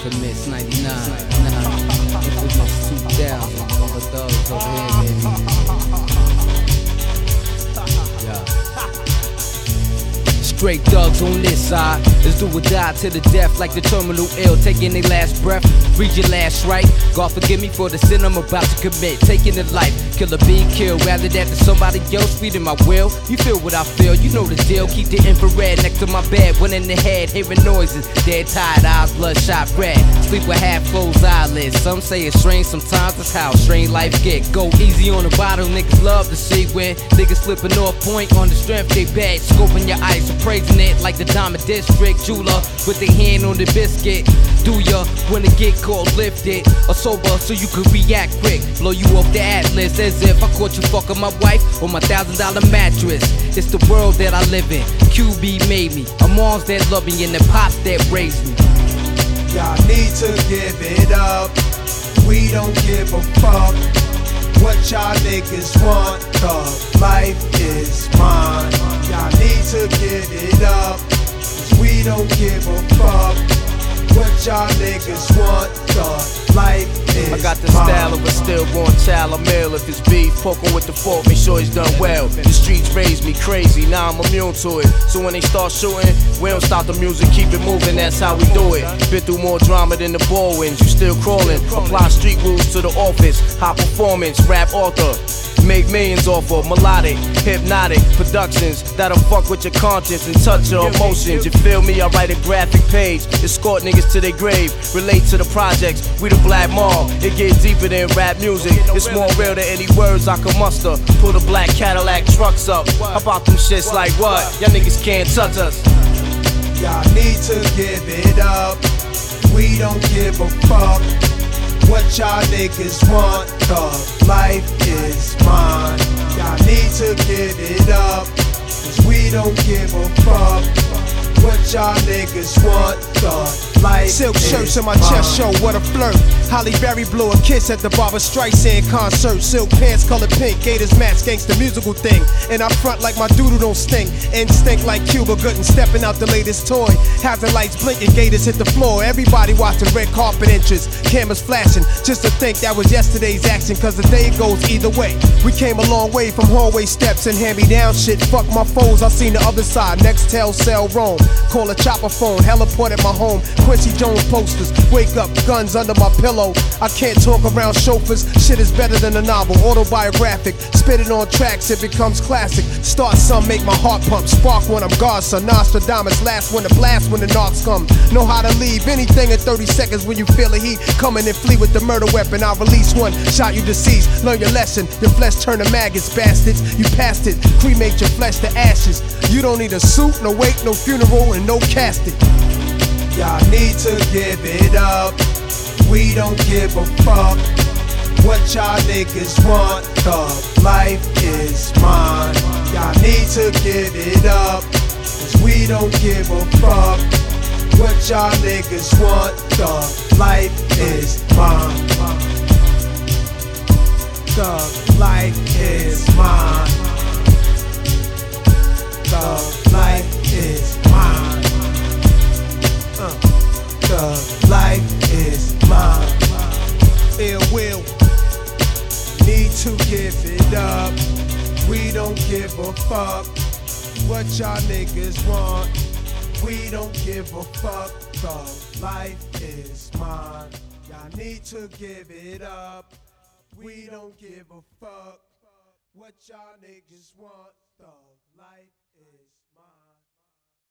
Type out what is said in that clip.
Infamous 99, Infamous 2000, all the thugs over here, baby. Yeah. Straight thugs on this side. Let's do or die to the death like the terminal ill, taking their last breath. Read your last right. God forgive me for the sin I'm about to commit. Taking a life, killer being killed. Rather that than somebody else feeding my will. You feel what I feel, you know the deal. Keep the infrared next to my bed. One in the head, hearing noises. Dead tired eyes, bloodshot red. Sleep with half closed eyelids. Some say it's strange, sometimes that's how strange life get. Go easy on the bottle, niggas love to see where niggas slipping off point on the strength they bad. Scoping your eyes, appraising it like the Diamond District jeweler with their hand on the biscuit. Do ya wanna get caught lifted or sober so you can react quick? Blow you off the atlas as if I caught you fucking my wife on my $1,000 mattress. It's the world that I live in. QB made me. A moms that love me and the pops that raised me. Y'all need to give it up. We don't give a fuck what y'all niggas want. Cause life is mine. Y'all need to give it up. Cause we don't give a fuck what y'all niggas want. Cause life is I got the style of a stillborn child. I'm ill if it's beef, poking with the fork, make sure he's done well. The streets raised me crazy, now I'm immune to it. So when they start shooting, we don't stop the music, keep it moving, that's how we do it. Been through more drama than the Baldwins, you still crawling. Apply street rules to the office, high performance, rap author. Make millions off of melodic, hypnotic productions that'll fuck with your conscience and touch your emotions. You feel me? I write a graphic page, escort niggas to their grave, relate to the projects. We the Black Mob. It get deeper than rap music. It's more real than any words I can muster. Pull the black Cadillac trucks up. How about them shits like what? Y'all niggas can't touch us. Y'all need to give it up. We don't give a fuck what y'all niggas want. Cause life is mine. Y'all need to give it up. Cause we don't give a fuck what y'all niggas want. Cause life silk is shirts on my mine. chest show, what a flirt. Holly Berry blew a kiss at the Barbra Streisand concert. Silk pants colored pink, Gators match gangsta musical thing. And I front like my doodle don't stink. Instinct like Cuba Gooding, stepping out the latest toy. Hazard lights blinking, Gators hit the floor. Everybody watching, red carpet entrance, cameras flashing. Just to think that was yesterday's action, cause the day goes either way. We came a long way from hallway steps and hand-me-down shit. Fuck my foes, I seen the other side. Nextel, cell, roam. Call a chopper phone, heliport at my home. Quincy Jones posters, wake up, guns under my pillow. I can't talk around chauffeurs, shit is better than a novel, autobiographic. Spit it on tracks, it becomes classic. Start some, make my heart pump. Spark when I'm God's son, Nostradamus, last one to blast when the knocks come. Know how to leave anything in 30 seconds when you feel the heat coming and flee with the murder weapon. I'll release one, shot you deceased. Learn your lesson, your flesh turn to maggots, bastards. You passed it, cremate your flesh to ashes. You don't need a suit, no wake, no funeral, and no casket. Y'all need to give it up. We don't give a fuck what y'all niggas want. Cause life is mine. Y'all need to give it up. Cause we don't give a fuck what y'all niggas want. Cause life is mine. Cause life is mine. Cause life is mine. Cause life is mine. Ill will. Need to give it up. We don't give a fuck what y'all niggas want. We don't give a fuck. Cause life is mine. Y'all need to give it up. We don't give a fuck what y'all niggas want. Cause life is